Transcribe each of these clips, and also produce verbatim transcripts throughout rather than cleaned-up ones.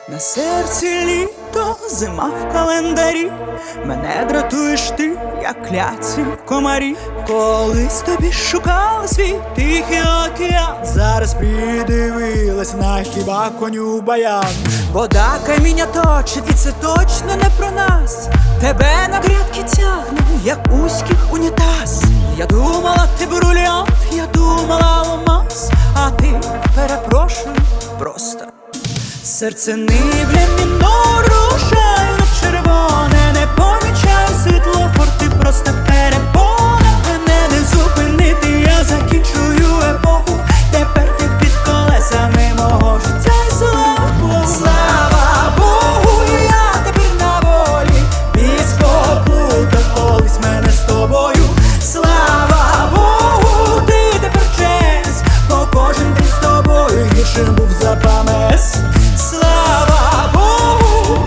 На серці літо, зима в календарі. Мене дратуєш ти, як кляці комарі. Колись тобі шукала свій тихий океан, зараз придивилась на хіба коню баян. Вода каміння точить, і це точно не про нас. Тебе на грядки тягне, як узьких унітаз. Я думала, ти брильянт, я думала алмаз, а ти, перепрошую, просто серце нибле мінор, рушаю на червоне, не помічаю світлофор, ти просто перепона. Мене не зупинити, я закінчую епоху. Тепер ти під колесами мого життя, і слава Богу. Слава Богу, я тепер на волі, біс поплутав колись мене з тобою. Слава Богу, ти тепер честь, бо кожен день з тобою гіршим був за пам'ять. Слава Богу,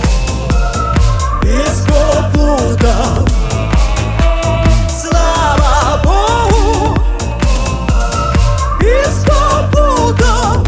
біс поплутав. Слава Богу, біс поплутав.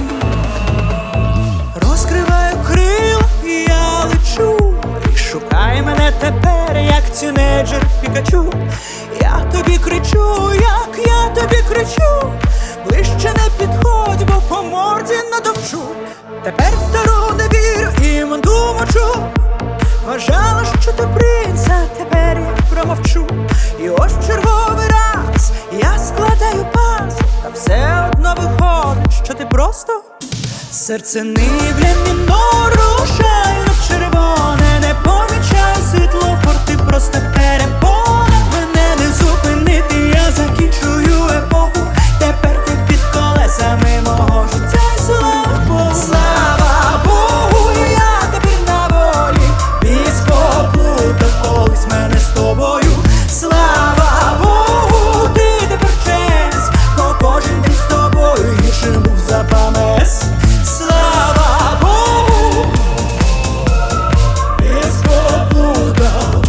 Розкриваю крила і я лечу, і шукай мене тепер, як тінейджер Пікачу. Я тобі кричу, як я тобі кричу, ближче не підходь, бо по морді надовчу. Тепер в дорогу не вірю і манду мочу. Вважала, що ти принц, а тепер я промовчу. І ось черговий раз я складаю паз, та все одно виходить, що ти просто серце нибле мінор, рушаю на червоне, не помічаю світлофор, ти просто перепона. Мене не зупинити, я закінчую епоху. Тепер ти під колесами мого життя, і слава Богу. Слава Богу, я тепер на волі, біс поплутав колись мене з тобою. Слава Богу, ти тепер честь, бо кожен день з тобою гіршим був за пам'ять. Слава Богу, біс поплутав.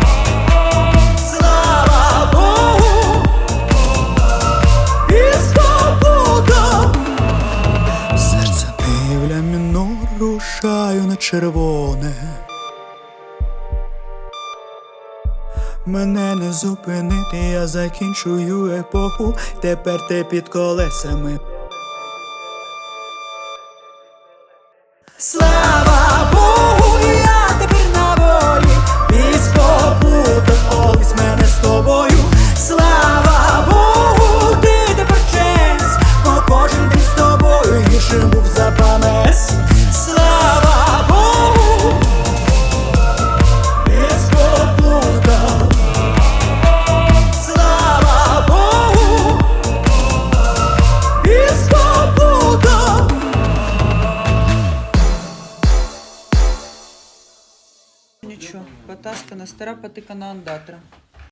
Слава Богу, біс поплутав. Серце півля мінор, рушаю на червоне. Мене не зупинити, я закінчую епоху. Тепер ти під колесами. Слава Богу, я тепер на волі, біс поплутав колись мене з тобою. Слава Богу, ти тепер честь, бо кожен день з тобою гіршим був за пам'ять. Слава Богу, біс поплутав. Слава Богу, біс поплутав. Нічого, потаскана, стара патика на андатра.